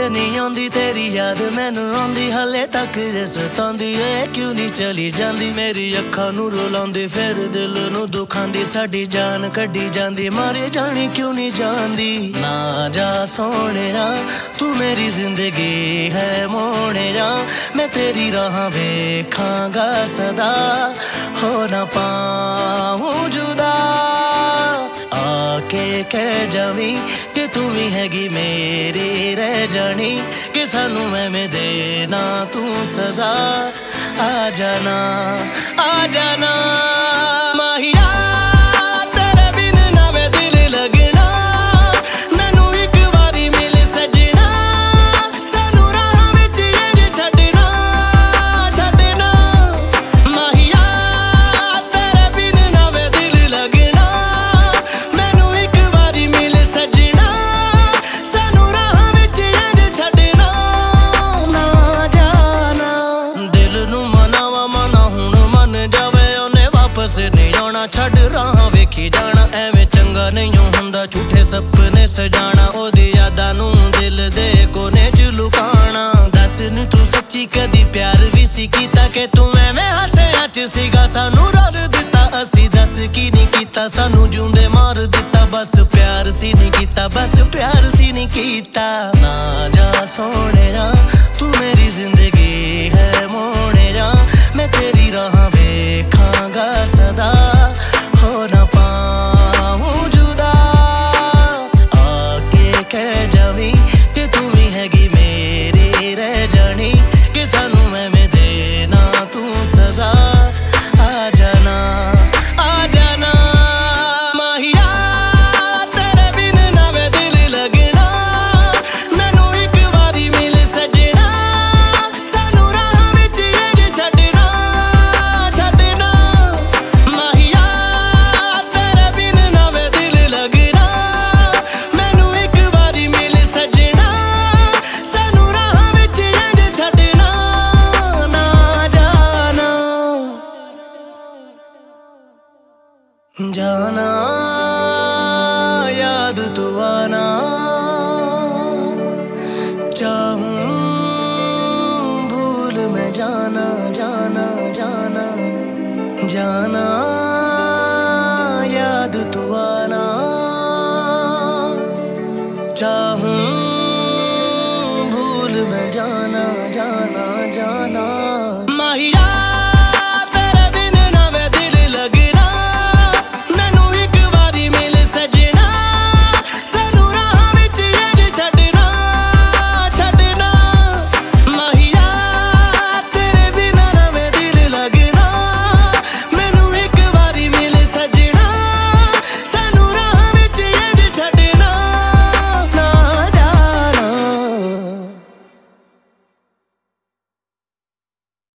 नींद नहीं आंदी तेरी याद मैनू आंदी हले तक सतांदी ए क्यों नहीं चली जांदी मेरी अखां नू रुलांदी फिर दिल नू दुखांदी साडी जान कड्डी जांदी मारे जानी क्यों नहीं जांदी ना जा सोहणिया तू मेरी जिंदगी है मोहणिया मैं तेरी राह वेखांगा सदा हो ना पाऊं जुदा आके कह जावी कि तू ही हैगी मेरी रह जानी कि सानू मैं देना तू सजा आ जाना माहिया तेरे बिन ना मैं दिल लगना मैनू एक बारी मिल सजना सानू राह विच इंज छड्डना माहिया तेरे बिन ना मैं दिल लगना मैनू एक बारी मिल सजना सानू राह विच इंज छड्डना ना जाना दिल नू मनावा मना हुण मन जावे ओने वापस नहीं आना छड्ड राह वेखी जाना एवें चंगा नहीं हुंदा झूठे सपने सजाना ओदी यादां नू दिल दे कोने च लुकाना दस नी तू सच्ची कदी प्यार भी सी कीता कि तू एवें हासियां च सीगा सानू रल दिता असी दस की नहीं कीता सानू जूंदे मार दिता बस प्यार सी नहीं कीता बस प्यार सी नहीं कीता ना जा सोहणिया तू मेरी जिंदगी है मोहणिया मैं तेरी राह वेखांगा सदा हो ना पाऊं जुदा आके कह जावी कि तू ही हैगी मेरी रह जानी कि सानू मैं देना तू सजा आ जाना माहिया तेरे बिन ना मैं दिल लगना मैनू एक बारी मिल सजना सानू राह विच इंज छड्डना माहिया तेरे बिन ना मैं दिल लगना मैनू एक बारी मिल सजना सानू राह विच इंज छड्डना ना जाना याद तू आना चाहूं भूल मैं जाना याद तू आना चाहूं भूल मैं जाना माहिया